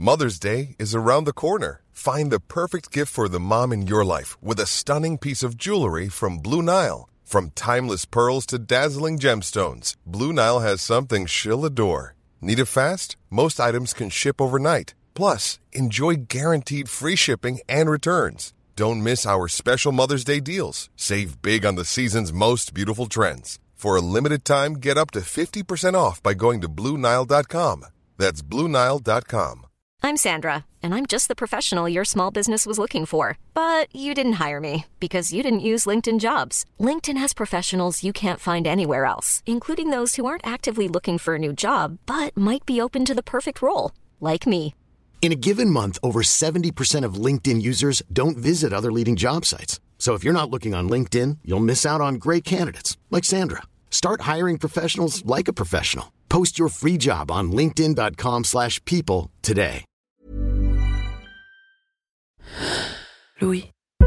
Mother's Day is around the corner. Find the perfect gift for the mom in your life with a stunning piece of jewelry from Blue Nile. From timeless pearls to dazzling gemstones, Blue Nile has something she'll adore. Need it fast? Most items can ship overnight. Plus, enjoy guaranteed free shipping and returns. Don't miss our special Mother's Day deals. Save big on the season's most beautiful trends. For a limited time, get up to 50% off by going to BlueNile.com. That's BlueNile.com. I'm Sandra, and I'm just the professional your small business was looking for. But you didn't hire me because you didn't use LinkedIn Jobs. LinkedIn has professionals you can't find anywhere else, including those who aren't actively looking for a new job, but might be open to the perfect role, like me. In a given month, over 70% of LinkedIn users don't visit other leading job sites. So if you're not looking on LinkedIn, you'll miss out on great candidates like Sandra. Start hiring professionals like a professional. Post your free job on linkedin.com/people today. Louis.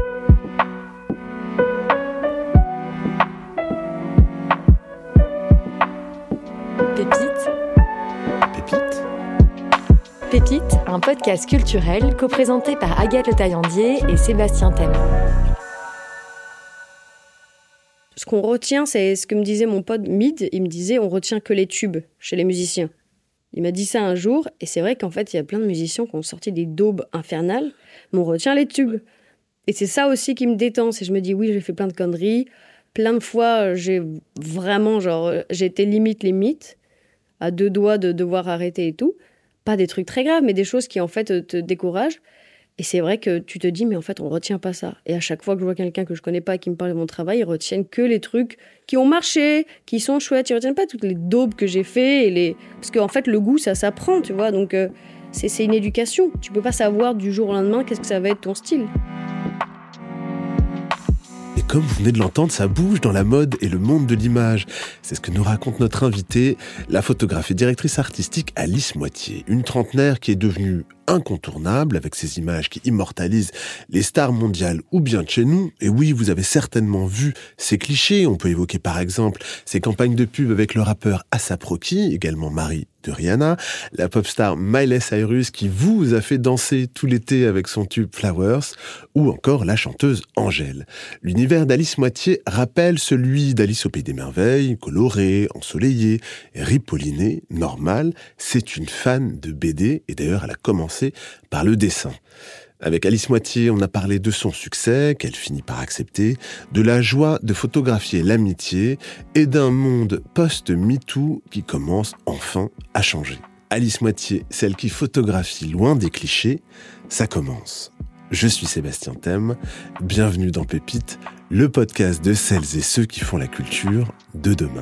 Pépite. Pépite. Pépite, un podcast culturel co-présenté par Agathe Le Taillandier et Sébastien Thème. Ce qu'on retient, c'est ce que me disait mon pote Mid. Il me disait, on retient que les tubes chez les musiciens. Il m'a dit ça un jour, et c'est vrai qu'en fait, il y a plein de musiciens qui ont sorti des daubes infernales, mais on retient les tubes. Et c'est ça aussi qui me détend, c'est je me dis, oui, j'ai fait plein de conneries, plein de fois, j'ai été limite, à 2 doigts de devoir arrêter et tout. Pas des trucs très graves, mais des choses qui, en fait, te découragent. Et c'est vrai que tu te dis, mais en fait, on retient pas ça. Et à chaque fois que je vois quelqu'un que je connais pas qui me parle de mon travail, ils retiennent que les trucs qui ont marché, qui sont chouettes. Ils retiennent pas toutes les daubes que j'ai fait parce qu'en fait, le goût, ça s'apprend, tu vois. Donc, c'est une éducation. Tu peux pas savoir du jour au lendemain qu'est-ce que ça va être ton style. Et comme vous venez de l'entendre, ça bouge dans la mode et le monde de l'image. C'est ce que nous raconte notre invitée, la photographe et directrice artistique Alice Moitié, une trentenaire qui est devenue incontournable avec ses images qui immortalisent les stars mondiales ou bien de chez nous. Et oui, vous avez certainement vu ces clichés. On peut évoquer par exemple ces campagnes de pub avec le rappeur A$AP Rocky, également mari de Rihanna, la pop star Miley Cyrus qui vous a fait danser tout l'été avec son tube Flowers, ou encore la chanteuse Angèle. L'univers d'Alice Moitié rappelle celui d'Alice au Pays des Merveilles, coloré, ensoleillé, ripolliné, normal. C'est une fan de BD et d'ailleurs elle a commencé par le dessin. Avec Alice Moitié, on a parlé de son succès, qu'elle finit par accepter, de la joie de photographier l'amitié et d'un monde post-MeToo qui commence enfin à changer. Alice Moitié, celle qui photographie loin des clichés, ça commence. Je suis Sébastien Thème, bienvenue dans Pépite, le podcast de celles et ceux qui font la culture de demain.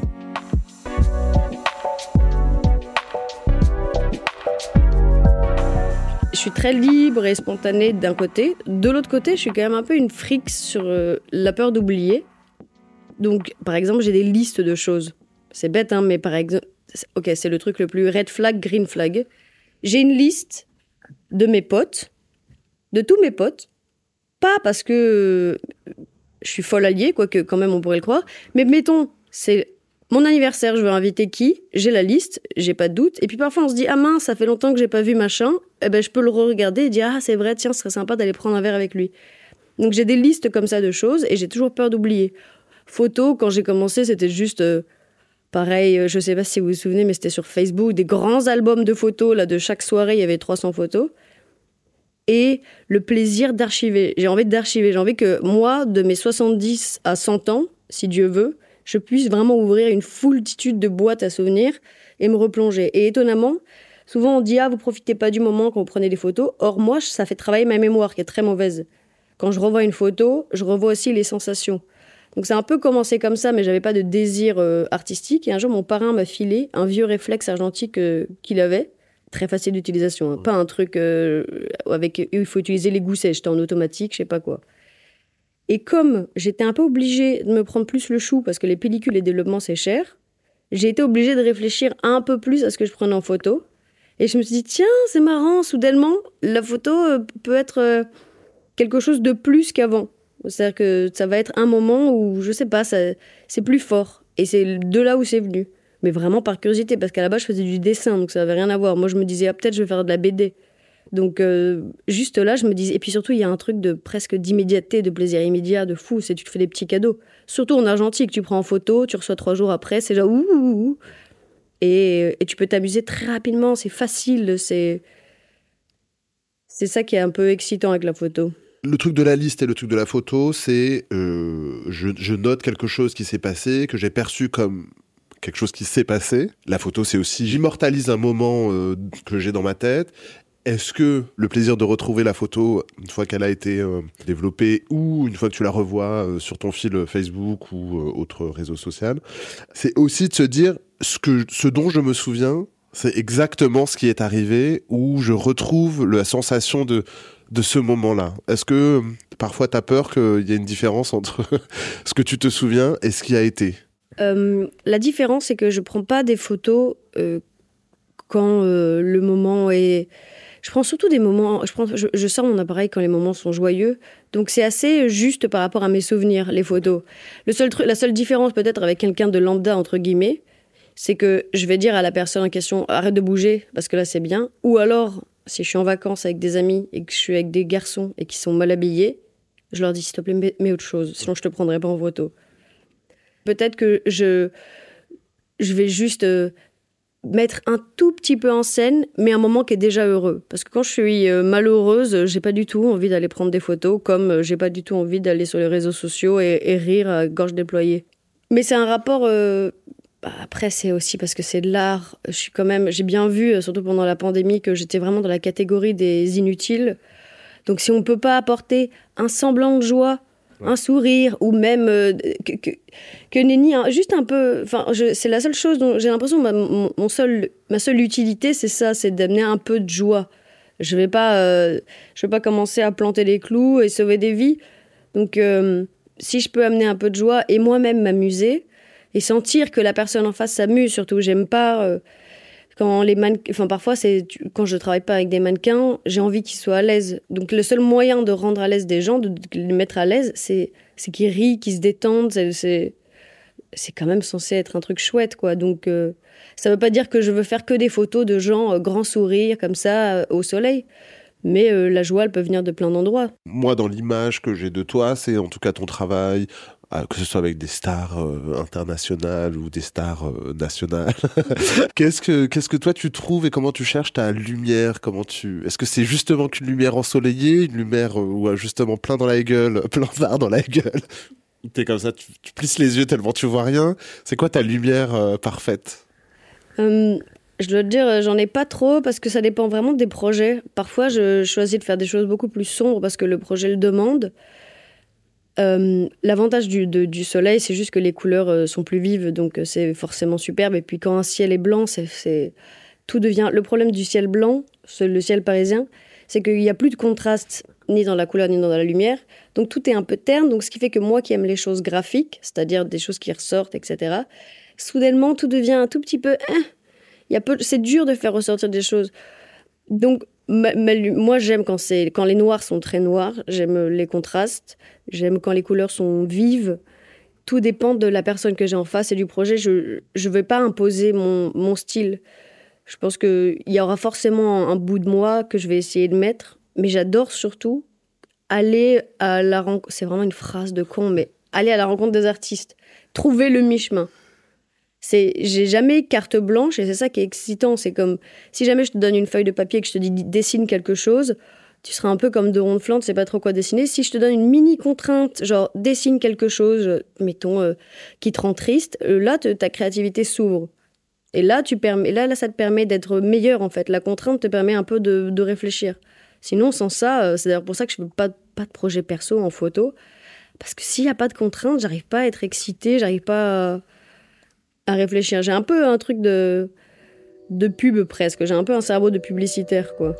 Je suis très libre et spontanée d'un côté. De l'autre côté, je suis quand même un peu une frique sur la peur d'oublier. Donc, par exemple, j'ai des listes de choses. C'est bête, hein, mais par exemple... Ok, c'est le truc le plus red flag, green flag. J'ai une liste de mes potes, de tous mes potes. Pas parce que je suis folle alliée, quoique quand même on pourrait le croire. Mais mettons, c'est... Mon anniversaire, je veux inviter qui ? J'ai la liste, j'ai pas de doute. Et puis parfois on se dit, ah mince, ça fait longtemps que j'ai pas vu machin. Eh ben je peux le re-regarder et dire, ah c'est vrai, tiens, ce serait sympa d'aller prendre un verre avec lui. Donc j'ai des listes comme ça de choses et j'ai toujours peur d'oublier. Photos, quand j'ai commencé, c'était juste pareil, je sais pas si vous vous souvenez, mais c'était sur Facebook, des grands albums de photos, là, de chaque soirée, il y avait 300 photos. Et le plaisir d'archiver. J'ai envie d'archiver. J'ai envie que moi, de mes 70 à 100 ans, si Dieu veut, je puisse vraiment ouvrir une foultitude de boîtes à souvenirs et me replonger. Et étonnamment, souvent on dit « Ah, vous profitez pas du moment quand vous prenez des photos ». Or, moi, ça fait travailler ma mémoire qui est très mauvaise. Quand je revois une photo, je revois aussi les sensations. Donc ça a un peu commencé comme ça, mais j'avais pas de désir artistique. Et un jour, mon parrain m'a filé un vieux réflexe argentique qu'il avait. Très facile d'utilisation, hein. Pas un truc avec il faut utiliser les goussets. J'étais en automatique, je sais pas quoi. Et comme j'étais un peu obligée de me prendre plus le chou parce que les pellicules et développement c'est cher, j'ai été obligée de réfléchir un peu plus à ce que je prenais en photo. Et je me suis dit, tiens, c'est marrant, soudainement, la photo peut être quelque chose de plus qu'avant. C'est-à-dire que ça va être un moment où, je sais pas, c'est plus fort. Et c'est de là où c'est venu. Mais vraiment par curiosité, parce qu'à la base, je faisais du dessin, donc ça n'avait rien à voir. Moi, je me disais, ah, peut-être je vais faire de la BD. Donc, juste là, je me dis... Et puis surtout, il y a un truc de presque d'immédiateté, de plaisir immédiat, de fou. C'est tu te fais des petits cadeaux. Surtout en argentique, tu prends en photo, tu reçois 3 jours après, c'est genre ouh, ouh, ouh. Et tu peux t'amuser très rapidement, c'est facile, c'est ça qui est un peu excitant avec la photo. Le truc de la liste et le truc de la photo, c'est je note quelque chose qui s'est passé, que j'ai perçu comme quelque chose qui s'est passé. La photo, c'est aussi j'immortalise un moment que j'ai dans ma tête. Est-ce que le plaisir de retrouver la photo, une fois qu'elle a été développée, ou une fois que tu la revois sur ton fil Facebook ou autre réseau social, c'est aussi de se dire ce dont je me souviens, c'est exactement ce qui est arrivé, où je retrouve la sensation de ce moment-là. Est-ce que parfois tu as peur qu'il y ait une différence entre ce que tu te souviens et ce qui a été ? La différence, c'est que je prends pas des photos quand le moment est... Je prends surtout des moments... Je sors mon appareil quand les moments sont joyeux. Donc c'est assez juste par rapport à mes souvenirs, les photos. La seule différence peut-être avec quelqu'un de lambda, entre guillemets, c'est que je vais dire à la personne en question « Arrête de bouger, parce que là c'est bien ». Ou alors, si je suis en vacances avec des amis et que je suis avec des garçons et qui sont mal habillés, je leur dis « S'il te plaît, mets autre chose, sinon je te prendrai pas en photo ». Peut-être que je vais juste mettre un tout petit peu en scène, mais un moment qui est déjà heureux. Parce que quand je suis malheureuse, j'ai pas du tout envie d'aller prendre des photos, comme j'ai pas du tout envie d'aller sur les réseaux sociaux et rire à gorge déployée. Mais c'est un rapport... Après, c'est aussi parce que c'est de l'art. J'ai bien vu, surtout pendant la pandémie, que j'étais vraiment dans la catégorie des inutiles. Donc si on peut pas apporter un semblant de joie, un sourire, ou même que nenni, juste un peu... c'est la seule chose dont j'ai l'impression que ma seule utilité, c'est ça, c'est d'amener un peu de joie. Je vais pas commencer à planter des clous et sauver des vies. Donc si je peux amener un peu de joie et moi-même m'amuser, et sentir que la personne en face s'amuse, surtout. J'aime pas quand les mannequins... Enfin, parfois, quand je travaille pas avec des mannequins, j'ai envie qu'ils soient à l'aise. Donc, le seul moyen de rendre à l'aise des gens, de les mettre à l'aise, c'est qu'ils rient, qu'ils se détendent. C'est quand même censé être un truc chouette, quoi. Donc, ça veut pas dire que je veux faire que des photos de gens grand sourire, comme ça, au soleil. Mais la joie, elle peut venir de plein d'endroits. Moi, dans l'image que j'ai de toi, c'est en tout cas ton travail... que ce soit avec des stars internationales ou des stars nationales. Qu'est-ce que toi tu trouves et comment tu cherches ta lumière ? Est-ce que c'est justement qu'une lumière ensoleillée, une lumière où justement plein dans la gueule, plein d'art dans la gueule ? T'es comme ça, tu plisses les yeux tellement tu vois rien. C'est quoi ta lumière parfaite ? Je dois te dire, j'en ai pas trop parce que ça dépend vraiment des projets. Parfois, je choisis de faire des choses beaucoup plus sombres parce que le projet le demande. L'avantage du soleil, c'est juste que les couleurs sont plus vives, donc c'est forcément superbe. Et puis quand un ciel est blanc, tout devient... Le problème du ciel blanc, le ciel parisien, c'est qu'il n'y a plus de contraste ni dans la couleur ni dans la lumière. Donc tout est un peu terne, donc ce qui fait que moi qui aime les choses graphiques, c'est-à-dire des choses qui ressortent, etc., soudainement tout devient un tout petit peu... c'est dur de faire ressortir des choses. Donc moi j'aime quand les noirs sont très noirs, j'aime les contrastes, j'aime quand les couleurs sont vives. Tout dépend de la personne que j'ai en face et du projet. Je vais pas imposer mon style. Je pense qu'il y aura forcément un bout de moi que je vais essayer de mettre, mais j'adore surtout aller à la rencontre. C'est vraiment une phrase de con, mais aller à la rencontre des artistes, trouver le mi-chemin. J'ai jamais carte blanche et c'est ça qui est excitant. C'est comme si jamais je te donne une feuille de papier et que je te dis dessine quelque chose, tu seras un peu comme de Ron Fland, tu sais pas trop quoi dessiner. Si je te donne une mini contrainte, genre dessine quelque chose, mettons, qui te rend triste, là ta créativité s'ouvre. Et là, ça te permet d'être meilleur en fait. La contrainte te permet un peu de réfléchir. Sinon, sans ça, c'est d'ailleurs pour ça que je ne fais pas de projet perso en photo. Parce que s'il n'y a pas de contrainte, j'arrive pas à être excitée, j'arrive pas à réfléchir. J'ai un peu un truc de pub presque. J'ai un peu un cerveau de publicitaire, quoi.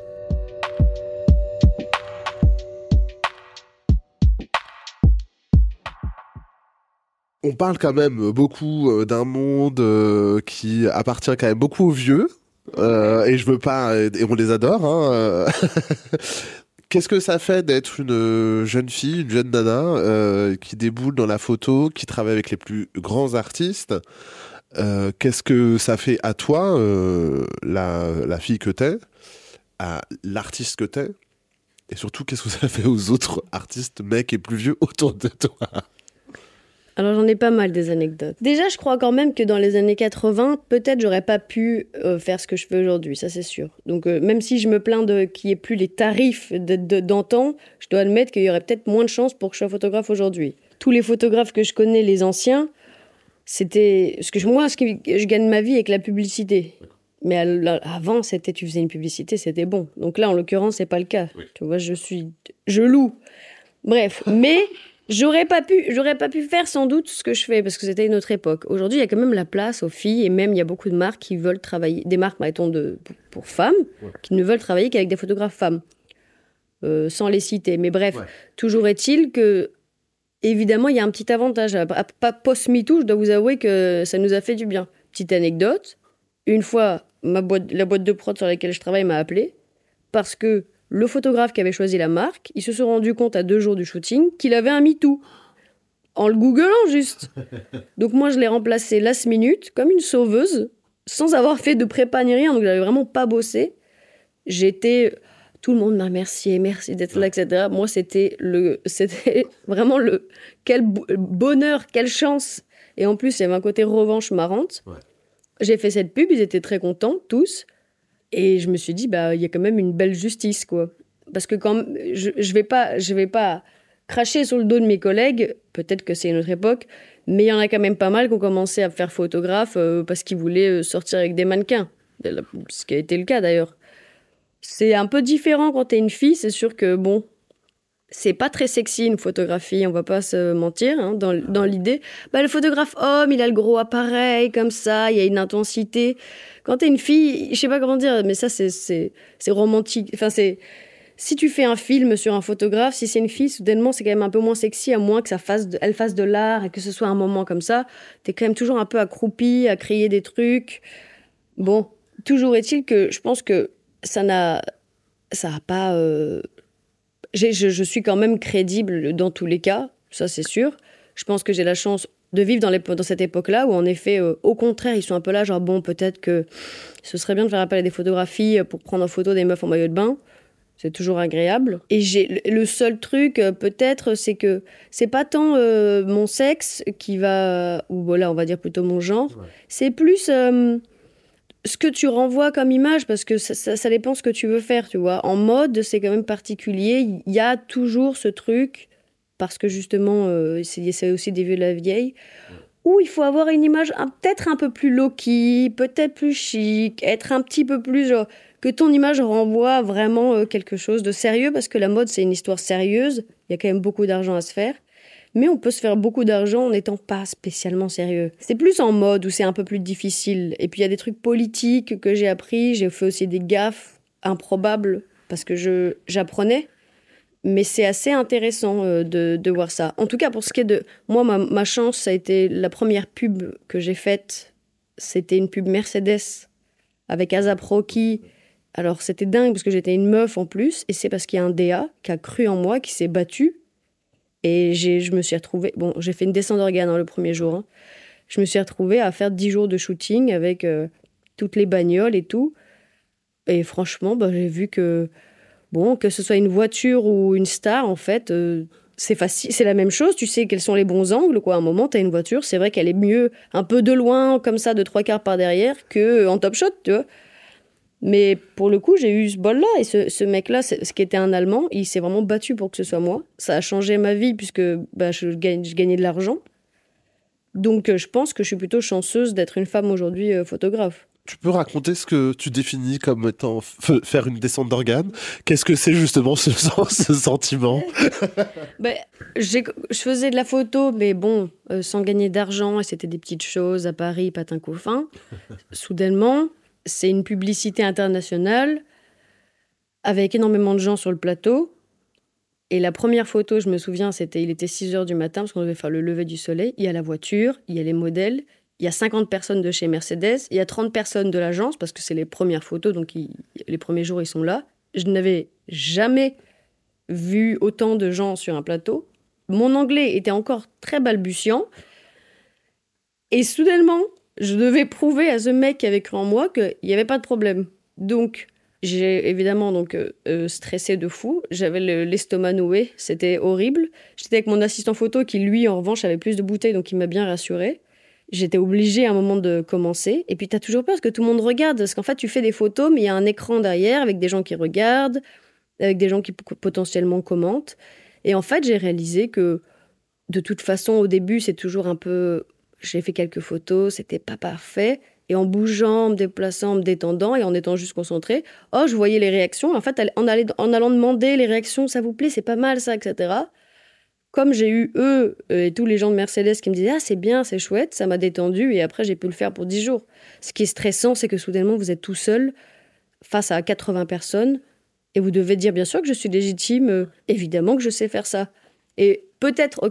On parle quand même beaucoup d'un monde qui appartient quand même beaucoup aux vieux. Et je veux pas... Et on les adore, hein. Qu'est-ce que ça fait d'être une jeune fille, une jeune nana qui déboule dans la photo, qui travaille avec les plus grands artistes ? Qu'est-ce que ça fait à toi, la fille que t'es ? à l'artiste que t'es? Et surtout, qu'est-ce que ça fait aux autres artistes, mecs et plus vieux, autour de toi? Alors j'en ai pas mal des anecdotes. Déjà, je crois quand même que dans les années 80, peut-être j'aurais pas pu faire ce que je fais aujourd'hui, ça c'est sûr. Donc même si je me plains qu'il n'y ait plus les tarifs d'antan, je dois admettre qu'il y aurait peut-être moins de chances pour que je sois photographe aujourd'hui. Tous les photographes que je connais, les anciens, c'était... je gagne ma vie avec la publicité. Mais avant, tu faisais une publicité, c'était bon. Donc là, en l'occurrence, c'est pas le cas. Oui. Tu vois, je loue. Bref, mais... J'aurais pas pu faire sans doute ce que je fais parce que c'était une autre époque. Aujourd'hui, il y a quand même la place aux filles et même il y a beaucoup de marques qui veulent travailler, des marques, mettons, pour femmes, qui ne veulent travailler qu'avec des photographes femmes, sans les citer. Mais bref, toujours est-il que, évidemment, il y a un petit avantage. Pas post-MeToo, je dois vous avouer que ça nous a fait du bien. Petite anecdote, une fois, la boîte de prod sur laquelle je travaille m'a appelé parce que le photographe qui avait choisi la marque, ils se sont rendus compte à 2 jours du shooting qu'il avait un MeToo. En le googlant juste. Donc moi, je l'ai remplacé last minute, comme une sauveuse, sans avoir fait de prépa ni rien. Donc j'avais vraiment pas bossé. Tout le monde m'a remercié, merci d'être là, etc. Moi, c'était vraiment quel bonheur, quelle chance. Et en plus, il y avait un côté revanche marrante. Ouais. J'ai fait cette pub, ils étaient très contents, tous. Et je me suis dit, il y a quand même une belle justice, quoi. Parce que quand je vais pas cracher sur le dos de mes collègues, peut-être que c'est une autre époque, mais il y en a quand même pas mal qui ont commencé à faire photographe parce qu'ils voulaient sortir avec des mannequins. Ce qui a été le cas, d'ailleurs. C'est un peu différent quand t'es une fille, c'est sûr que, bon, c'est pas très sexy, une photographie, on va pas se mentir, hein, dans l'idée. Le photographe homme, il a le gros appareil, comme ça, il y a une intensité. Quand t'es une fille, je sais pas comment dire, mais ça, c'est romantique. Enfin, si tu fais un film sur un photographe, si c'est une fille, soudainement, c'est quand même un peu moins sexy, à moins que elle fasse de l'art et que ce soit un moment comme ça. T'es quand même toujours un peu accroupie, à crier des trucs. Bon, toujours est-il que je pense que ça a pas... Je suis quand même crédible dans tous les cas, ça c'est sûr. Je pense que j'ai la chance de vivre dans cette époque-là où en effet, au contraire, ils sont un peu là, genre bon, peut-être que ce serait bien de faire appel à des photographies pour prendre en photo des meufs en maillot de bain. C'est toujours agréable. Et le seul truc, peut-être, c'est que c'est pas tant mon sexe qui va... Ou voilà, on va dire plutôt mon genre. Ouais. C'est plus ce que tu renvoies comme image, parce que ça dépend ce que tu veux faire, tu vois. En mode, c'est quand même particulier. Il y a toujours ce truc, parce que justement, c'est aussi des vieux de la vieille, où il faut avoir une image peut-être un peu plus low-key, peut-être plus chic, être un petit peu plus... genre, que ton image renvoie vraiment quelque chose de sérieux, parce que la mode, c'est une histoire sérieuse. Il y a quand même beaucoup d'argent à se faire. Mais on peut se faire beaucoup d'argent en n'étant pas spécialement sérieux. C'est plus en mode où c'est un peu plus difficile. Et puis il y a des trucs politiques que j'ai appris. J'ai fait aussi des gaffes improbables parce que j'apprenais. Mais c'est assez intéressant de voir ça. En tout cas, pour ce qui est de... Moi, ma chance, ça a été la première pub que j'ai faite. C'était une pub Mercedes avec ASAP Rocky. Alors, c'était dingue parce que j'étais une meuf en plus. Et c'est parce qu'il y a un DA qui a cru en moi, qui s'est battu. Et je me suis retrouvée... Bon, j'ai fait une descente d'organes le premier jour. Hein. Je me suis retrouvée à faire 10 jours de shooting avec toutes les bagnoles et tout. Et franchement, j'ai vu que... Bon, que ce soit une voiture ou une star, en fait, c'est facile. C'est la même chose. Tu sais quels sont les bons angles, quoi. À un moment, t'as une voiture, c'est vrai qu'elle est mieux un peu de loin, comme ça, de 3/4 par derrière, qu'en top shot, tu vois. Mais pour le coup, j'ai eu ce bol-là. Et ce mec-là, ce qui était un Allemand, il s'est vraiment battu pour que ce soit moi. Ça a changé ma vie puisque je gagnais de l'argent. Donc, je pense que je suis plutôt chanceuse d'être une femme aujourd'hui photographe. Tu peux raconter ce que tu définis comme étant faire une descente d'organes? Qu'est-ce que c'est justement ce sentiment? Je faisais de la photo, mais bon, sans gagner d'argent. Et c'était des petites choses à Paris, Patin-Couffin. Soudainement... C'est une publicité internationale avec énormément de gens sur le plateau. Et la première photo, je me souviens, il était 6h du matin parce qu'on devait faire le lever du soleil. Il y a la voiture, il y a les modèles, il y a 50 personnes de chez Mercedes, il y a 30 personnes de l'agence parce que c'est les premières photos, donc les premiers jours, ils sont là. Je n'avais jamais vu autant de gens sur un plateau. Mon anglais était encore très balbutiant. Et soudainement... je devais prouver à ce mec qui avait cru en moi qu'il n'y avait pas de problème. Donc, j'ai évidemment donc stressé de fou. J'avais l'estomac noué, c'était horrible. J'étais avec mon assistant photo qui, lui, en revanche, avait plus de bouteilles, donc il m'a bien rassurée. J'étais obligée à un moment de commencer. Et puis, t'as toujours peur parce que tout le monde regarde. Parce qu'en fait, tu fais des photos, mais il y a un écran derrière avec des gens qui regardent, avec des gens qui potentiellement commentent. Et en fait, j'ai réalisé que, de toute façon, au début, c'est toujours un peu... J'ai fait quelques photos, c'était pas parfait. Et en bougeant, en me déplaçant, en me détendant et en étant juste concentrée, je voyais les réactions. En fait, en allant demander les réactions, ça vous plaît, c'est pas mal ça, etc. Comme j'ai eu eux et tous les gens de Mercedes qui me disaient « Ah, c'est bien, c'est chouette », ça m'a détendu et après, j'ai pu le faire pour 10 jours. Ce qui est stressant, c'est que soudainement, vous êtes tout seul face à 80 personnes et vous devez dire « Bien sûr que je suis légitime, évidemment que je sais faire ça ». Et peut-être,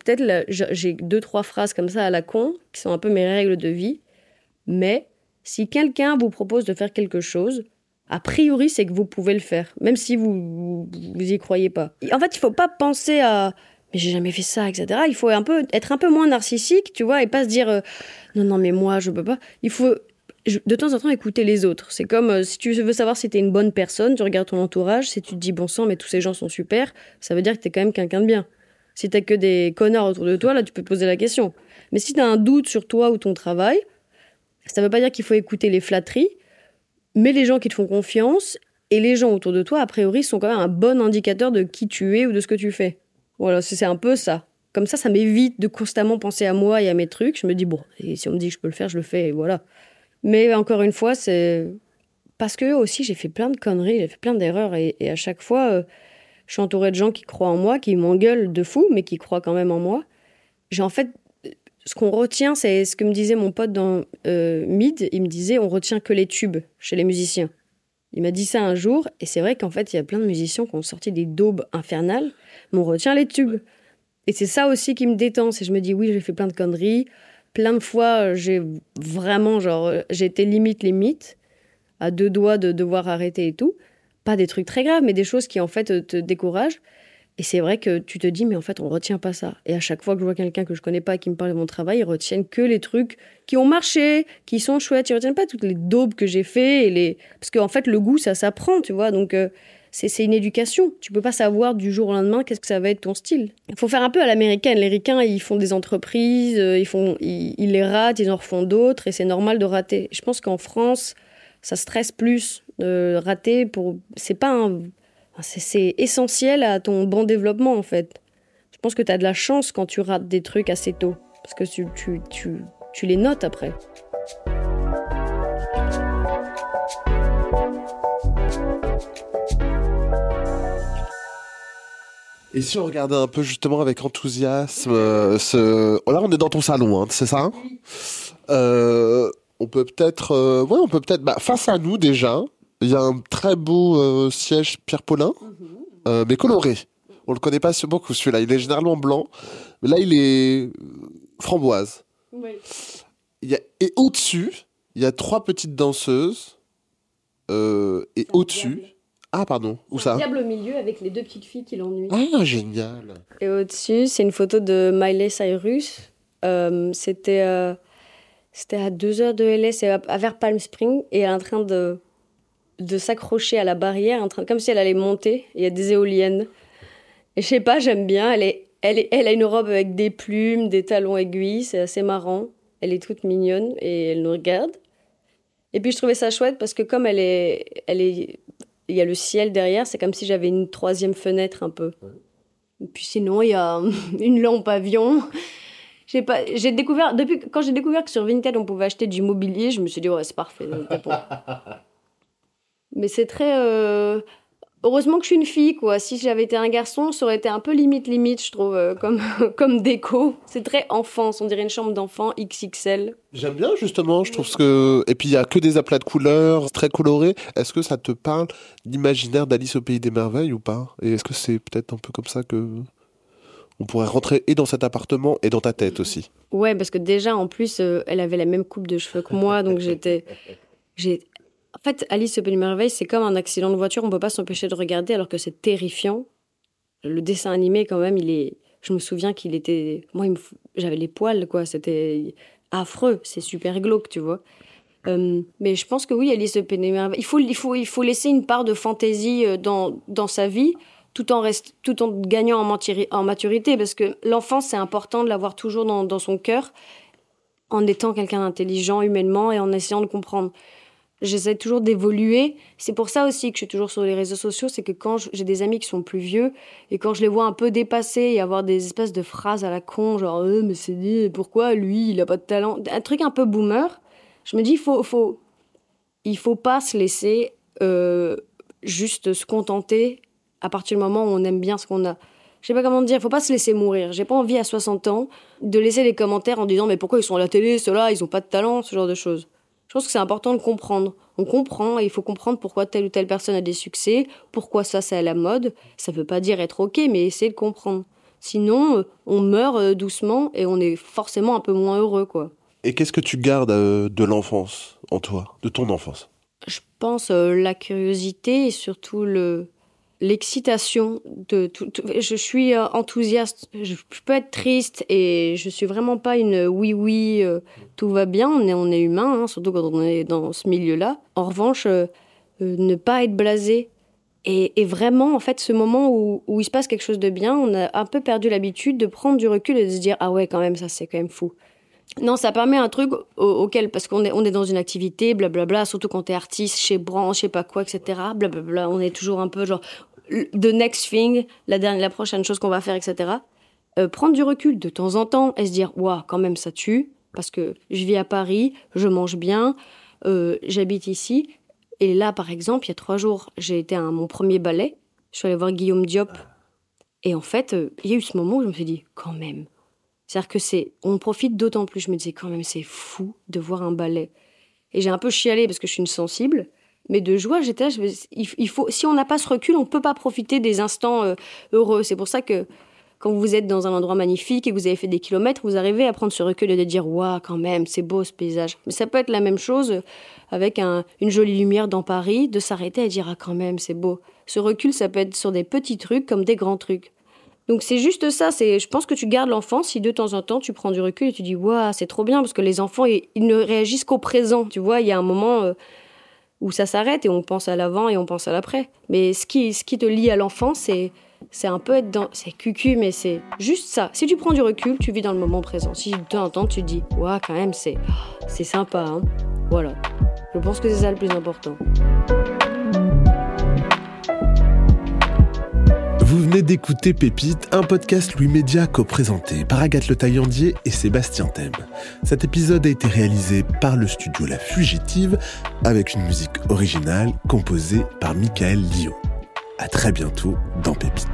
j'ai 2-3 phrases comme ça à la con, qui sont un peu mes règles de vie, mais si quelqu'un vous propose de faire quelque chose, a priori, c'est que vous pouvez le faire, même si vous y croyez pas. En fait, il faut pas penser à « mais j'ai jamais fait ça », etc. Il faut être un peu moins narcissique, tu vois, et pas se dire non, mais moi, je peux pas ». Il faut de temps en temps écouter les autres. C'est comme si tu veux savoir si t'es une bonne personne, tu regardes ton entourage, si tu te dis « bon sang, mais tous ces gens sont super », ça veut dire que t'es quand même quelqu'un de bien. Si t'as que des connards autour de toi, là, tu peux te poser la question. Mais si t'as un doute sur toi ou ton travail, ça veut pas dire qu'il faut écouter les flatteries, mais les gens qui te font confiance et les gens autour de toi, a priori, sont quand même un bon indicateur de qui tu es ou de ce que tu fais. Voilà, c'est un peu ça. Comme ça m'évite de constamment penser à moi et à mes trucs. Je me dis, bon, et si on me dit que je peux le faire, je le fais, et voilà. Mais encore une fois, c'est parce que aussi, j'ai fait plein de conneries, j'ai fait plein d'erreurs, et à chaque fois, je suis entourée de gens qui croient en moi, qui m'engueulent de fou, mais qui croient quand même en moi. En fait, ce qu'on retient, c'est ce que me disait mon pote dans Mid. Il me disait, on retient que les tubes chez les musiciens. Il m'a dit ça un jour, et c'est vrai qu'en fait, il y a plein de musiciens qui ont sorti des daubes infernales, mais on retient les tubes. Et c'est ça aussi qui me détend, c'est je me dis, oui, j'ai fait plein de conneries, plein de fois, j'ai été limite, à 2 doigts de devoir arrêter et tout. Pas des trucs très graves, mais des choses qui, en fait, te découragent. Et c'est vrai que tu te dis, mais en fait, on retient pas ça. Et à chaque fois que je vois quelqu'un que je connais pas qui me parle de mon travail, ils retiennent que les trucs qui ont marché, qui sont chouettes. Ils retiennent pas toutes les daubes que j'ai fait. Parce qu'en fait, le goût, ça s'apprend, tu vois. Donc, c'est une éducation. Tu peux pas savoir du jour au lendemain qu'est-ce que ça va être ton style. Il faut faire un peu à l'américaine. Les ricains, ils font des entreprises, ils les ratent, ils en refont d'autres. Et c'est normal de rater. Je pense qu'en France, ça stresse plus de rater. C'est essentiel à ton bon développement, en fait. Je pense que tu as de la chance quand tu rates des trucs assez tôt. Parce que tu les notes après. Et si on regardait un peu justement avec enthousiasme, là on est dans ton salon, hein, c'est ça, on peut peut-être, face à nous déjà, il y a un très beau siège Pierre Paulin, mais coloré. On le connaît pas beaucoup celui-là, il est généralement blanc, mais là il est framboise. Oui. Et au-dessus, il y a 3 petites danseuses, et au-dessus... Ah, pardon, où ça ? Un diable au milieu avec les 2 petites filles qui l'ennuient. Ah, génial. Et au-dessus, c'est une photo de Miley Cyrus. C'était à 2 heures de LA, c'est vers Palm Springs, et elle est en train de s'accrocher à la barrière, comme si elle allait monter. Il y a des éoliennes. Et je sais pas, j'aime bien. Elle a une robe avec des plumes, des talons aiguilles, c'est assez marrant. Elle est toute mignonne et elle nous regarde. Et puis je trouvais ça chouette parce que comme il y a le ciel derrière, c'est comme si j'avais une 3e fenêtre un peu. Ouais. Et puis sinon, il y a une lampe avion. Quand j'ai découvert que sur Vinted, on pouvait acheter du mobilier, je me suis dit, ouais, c'est parfait. Mais c'est très... Heureusement que je suis une fille, quoi. Si j'avais été un garçon, ça aurait été un peu limite, je trouve, comme déco. C'est très enfance, on dirait une chambre d'enfant XXL. J'aime bien, justement, je trouve que... Et puis, il y a que des aplats de couleurs, très colorés. Est-ce que ça te parle l'imaginaire d'Alice au Pays des Merveilles ou pas ? Et est-ce que c'est peut-être un peu comme ça que... on pourrait rentrer et dans cet appartement et dans ta tête aussi ? Ouais, parce que déjà, en plus, elle avait la même coupe de cheveux que moi, donc En fait, Alice au Pays des Merveilles, c'est comme un accident de voiture, on peut pas s'empêcher de regarder alors que c'est terrifiant. Le dessin animé, quand même, je me souviens qu'il était... Moi, j'avais les poils, quoi, c'était affreux, c'est super glauque, tu vois. Mais je pense que oui, Alice au Pays des Merveilles. Il faut laisser une part de fantaisie dans sa vie, tout en gagnant en maturité, parce que l'enfance, c'est important de l'avoir toujours dans son cœur, en étant quelqu'un d'intelligent humainement et en essayant de comprendre. J'essaie toujours d'évoluer. C'est pour ça aussi que je suis toujours sur les réseaux sociaux, c'est que quand j'ai des amis qui sont plus vieux, et quand je les vois un peu dépassés et avoir des espèces de phrases à la con, genre « mais c'est dit, pourquoi lui, il a pas de talent ?» Un truc un peu boomer, je me dis il faut pas se laisser juste se contenter à partir du moment où on aime bien ce qu'on a. Je sais pas comment te dire, faut pas se laisser mourir. J'ai pas envie à 60 ans de laisser des commentaires en disant « mais pourquoi ils sont à la télé, ceux-là, ils ont pas de talent ?» ce genre de choses. Je pense que c'est important de comprendre. On comprend et il faut comprendre pourquoi telle ou telle personne a des succès, pourquoi ça, c'est à la mode. Ça veut pas dire être OK, mais essayer de comprendre. Sinon, on meurt doucement et on est forcément un peu moins heureux, quoi. Et qu'est-ce que tu gardes de l'enfance en toi, de ton enfance ? Je pense la curiosité et surtout l'excitation de tout. Je suis enthousiaste. Je peux être triste et je suis vraiment pas une oui, tout va bien. On est humain, hein, surtout quand on est dans ce milieu-là. En revanche, ne pas être blasé. Et vraiment, en fait, ce moment où il se passe quelque chose de bien, on a un peu perdu l'habitude de prendre du recul et de se dire « Ah ouais, quand même, ça, c'est quand même fou ». Non, ça permet un truc auquel, parce qu'on est dans une activité, blablabla, surtout quand t'es artiste, chez Branche, je sais pas quoi, etc. Blablabla, on est toujours un peu genre the next thing, la prochaine chose qu'on va faire, etc. Prendre du recul de temps en temps et se dire, waouh, quand même ça tue, parce que je vis à Paris, je mange bien, j'habite ici. Et là, par exemple, il y a 3 jours, j'ai été à mon premier ballet, je suis allée voir Guillaume Diop. Et en fait, il y a eu ce moment où je me suis dit, quand même. C'est-à-dire que on profite d'autant plus. Je me disais, quand même, c'est fou de voir un ballet. Et j'ai un peu chialé parce que je suis une sensible. Mais de joie, j'étais là, si on n'a pas ce recul, on ne peut pas profiter des instants heureux. C'est pour ça que quand vous êtes dans un endroit magnifique et que vous avez fait des kilomètres, vous arrivez à prendre ce recul et de dire, waouh, quand même, c'est beau ce paysage. Mais ça peut être la même chose avec une jolie lumière dans Paris, de s'arrêter et dire, ah, quand même, c'est beau. Ce recul, ça peut être sur des petits trucs comme des grands trucs. Donc c'est juste ça, je pense que tu gardes l'enfant si de temps en temps tu prends du recul et tu dis waouh, c'est trop bien, parce que les enfants ils ne réagissent qu'au présent, tu vois, il y a un moment où ça s'arrête et on pense à l'avant et on pense à l'après. Mais ce qui te lie à l'enfant, c'est un peu être dans, c'est cucu, mais c'est juste ça. Si tu prends du recul, tu vis dans le moment présent. Si de temps en temps tu te dis waouh, quand même c'est sympa, hein. Voilà. Je pense que c'est ça le plus important. Vous venez d'écouter Pépite, un podcast Louis Média co-présenté par Agathe Le Taillandier et Sébastien Thème. Cet épisode a été réalisé par le studio La Fugitive avec une musique originale composée par Michael Lio. À très bientôt dans Pépite.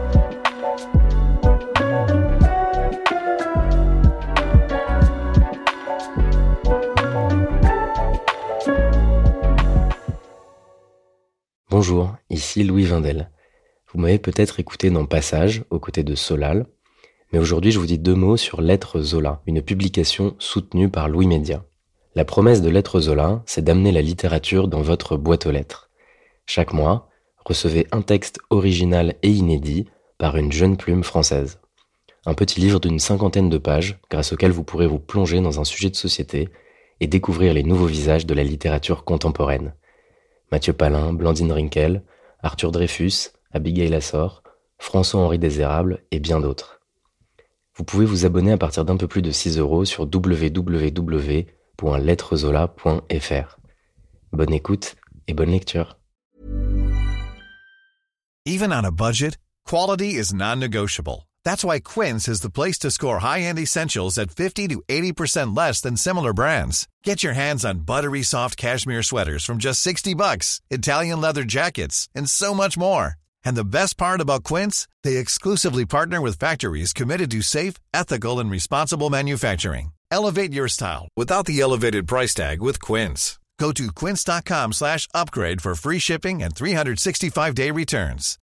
Bonjour, ici Louis Vindel. Vous m'avez peut-être écouté dans Passage, aux côtés de Solal, mais aujourd'hui je vous dis 2 mots sur Lettres Zola, une publication soutenue par Louis Média. La promesse de Lettres Zola, c'est d'amener la littérature dans votre boîte aux lettres. Chaque mois, recevez un texte original et inédit par une jeune plume française. Un petit livre d'une 50aine de pages, grâce auquel vous pourrez vous plonger dans un sujet de société et découvrir les nouveaux visages de la littérature contemporaine. Mathieu Palin, Blandine Rinkel, Arthur Dreyfus, Abigail Assor, François-Henri Désérable et bien d'autres. Vous pouvez vous abonner à partir d'un peu plus de 6 € sur www.lettrezola.fr. Bonne écoute et bonne lecture. Even on a budget, quality is non-negotiable. That's why Quince is the place to score high-end essentials at 50 to 80% less than similar brands. Get your hands on buttery soft cashmere sweaters from just $60, Italian leather jackets, and so much more. And the best part about Quince, they exclusively partner with factories committed to safe, ethical, and responsible manufacturing. Elevate your style without the elevated price tag with Quince. Go to quince.com/upgrade for free shipping and 365-day returns.